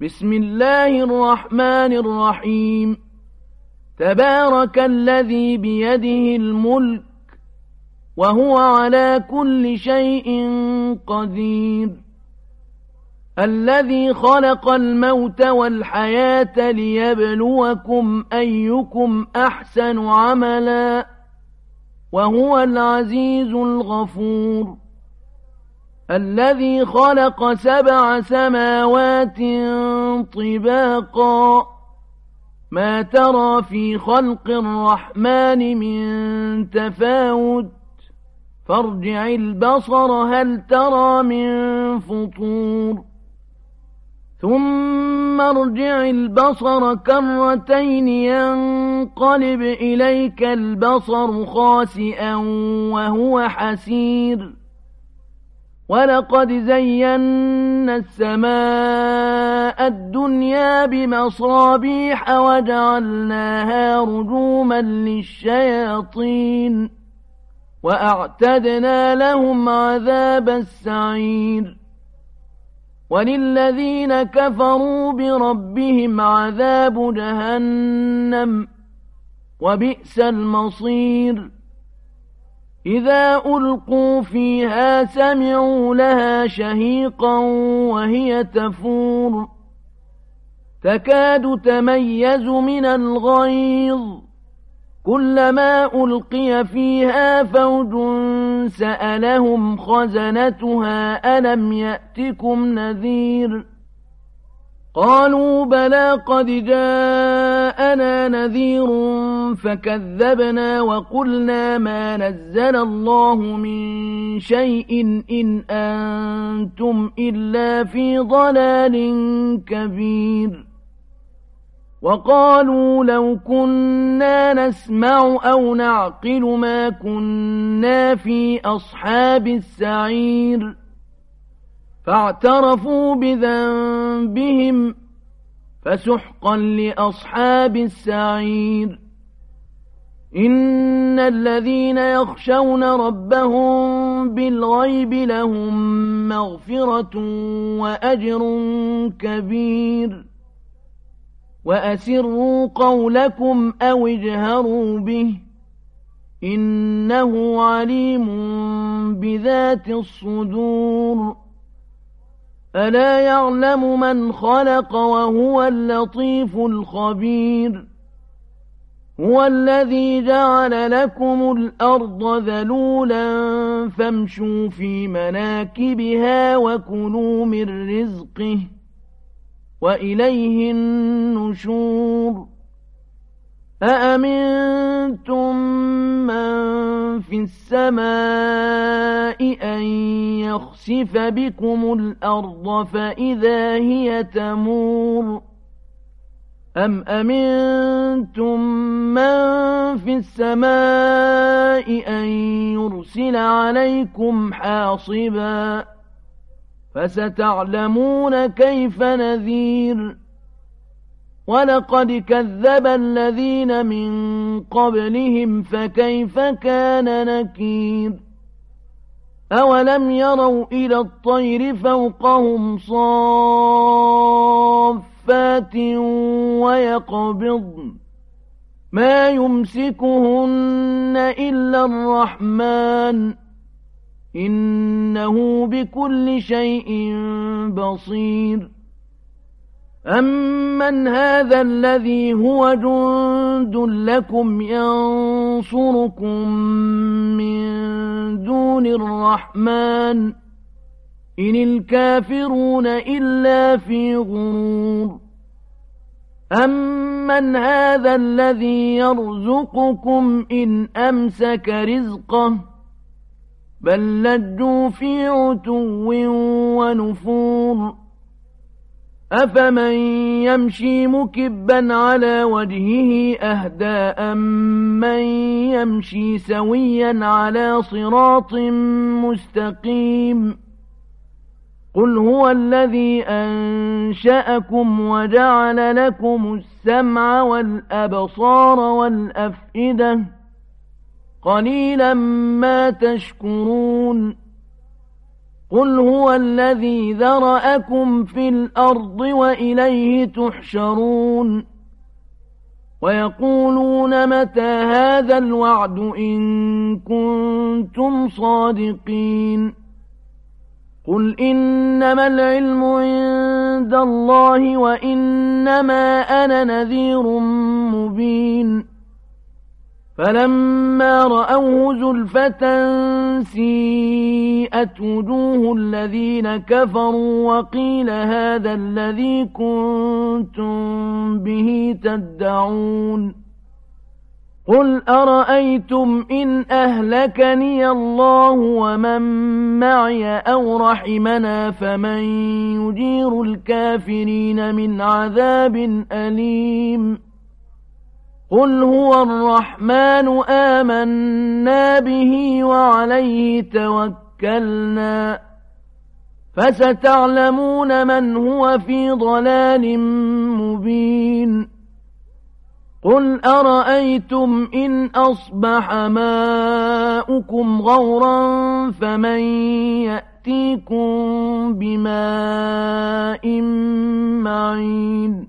بسم الله الرحمن الرحيم. تبارك الذي بيده الملك وهو على كل شيء قدير، الذي خلق الموت والحياة ليبلوكم أيكم أحسن عملا وهو العزيز الغفور، الذي خلق 7 سماوات طباقا ما ترى في خلق الرحمن من تفاوت فارجع البصر هل ترى من فطور ثم ارجع البصر كرتين ينقلب إليك البصر خاسئا وهو حسير، ولقد زينا السماء الدنيا بمصابيح وجعلناها رجوما للشياطين وأعتدنا لهم عذاب السعير، وللذين كفروا بربهم عذاب جهنم وبئس المصير. إذا ألقوا فيها سمعوا لها شهيقا وهي تفور تكاد تميز من الغيظ، كلما ألقي فيها فوج سألهم خزنتها ألم يأتكم نذير، قالوا بلى قد جاءنا نذير فكذبنا وقلنا ما نزل الله من شيء إن أنتم إلا في ضلال كبير، وقالوا لو كنا نسمع أو نعقل ما كنا في أصحاب السعير، فاعترفوا بذنبهم فسحقا لأصحاب السعير. إن الذين يخشون ربهم بالغيب لهم مغفرة وأجر كبير، وأسروا قولكم أو اجهروا به إنه عليم بذات الصدور. ألا يعلم من خلق وهو اللطيف الخبير، هو الذي جعل لكم الأرض ذلولا فامشوا في مناكبها وكلوا من رزقه وإليه النشور. أأمنتم من في السماء أن يخسف بكم الأرض فإذا هي تمور، أم أمنتم من في السماء أن يرسل عليكم حاصبا فستعلمون كيف نذير. ولقد كذب الذين من قبلهم فكيف كان نكير. أولم يروا إلى الطير فوقهم صافات ويقبضن ما يمسكهن إلا الرحمن إنه بكل شيء بصير. أمن هذا الذي هو جند لكم ينصركم من دون الرحمن إن الكافرون إلا في غرور. أمن هذا الذي يرزقكم إن أمسك رزقه بل لجوا في عتو ونفور. أفمن يمشي مكبا على وجهه أهدى أمن يمشي سويا على صراط مستقيم. قل هو الذي أنشأكم وجعل لكم السمع والأبصار والأفئدة قليلا ما تشكرون. قل هو الذي ذرأكم في الأرض وإليه تحشرون ويقولون متى هذا الوعد إن كنتم صادقين قل إنما العلم عند الله وإنما أنا نذير مبين فلما رأوه زلفة سيئت وجوه الذين كفروا وقيل هذا الذي كنتم به تدعون قل أرأيتم إن أهلكني الله ومن معي أو رحمنا فمن يجير الكافرين من عذاب أليم قل هو الرحمن آمنا به وعليه توكلنا فستعلمون من هو في ضلال مبين قل أرأيتم إن أصبح ماؤكم غورا فمن يأتيكم بماء معين